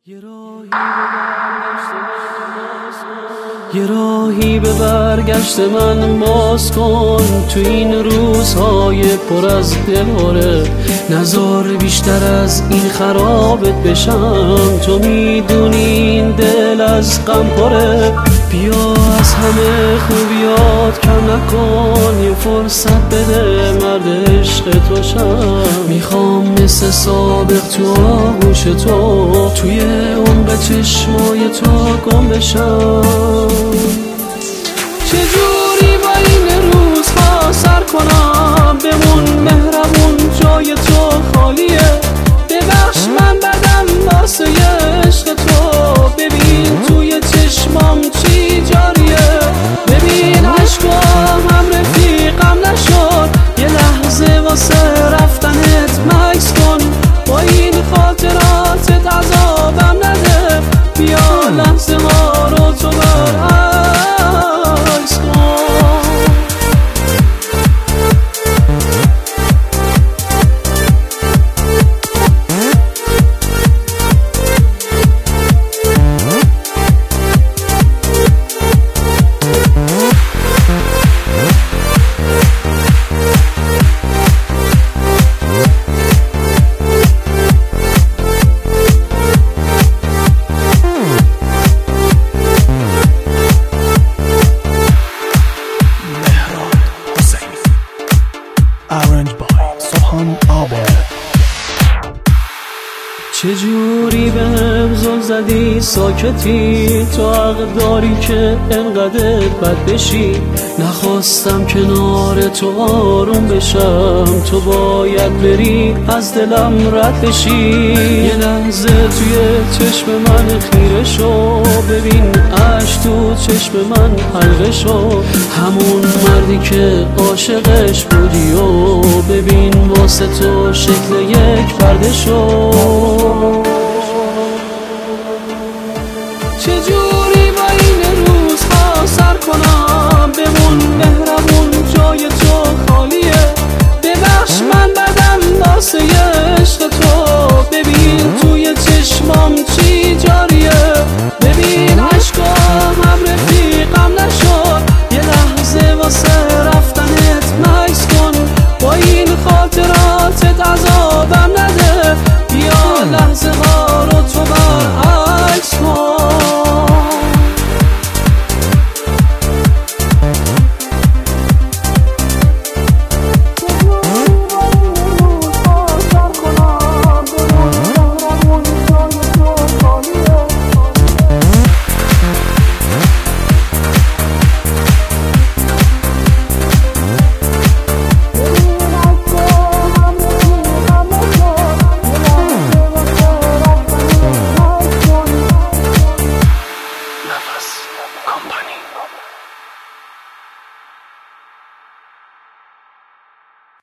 یه راهی به برگشت من باز کن تو این روزهای پر از دلهوره. نذار بیشتر از این خرابت بشم، تو میدونی این دل از غم پره. بیا از همه خوبیات کم نکن، یه فرصت بده مرد عشق تو شم. میخوام مثل سابق تو آغوش تو، توی عمق چشمای تو گم بشم. چجوری با این روزها سر کنم، بمون مهربون جای تو خالیه. ببخش من بدم واسه عشق تو، ببین توی چشمام چی جاریه. ببین عشقام هم رفیقم نشد، یه لحظه واسه رفتنت مکث کن. با این خاطراتت عذابم نده، بیا لحظه ها رو تو برعکس کن. چجوری بهم زل زدی ساکتی، تو حق داری که انقدر بد بشی. نخواستم کنار تو آروم بشم، تو باید بری از دلم رد بشی. یه لحظه توی چشم من خیره شو، ببین اشک تو چشم من حلقه شو. همون مردی که عاشقش بودی و ببین واسه تو شکل یک پرده شو.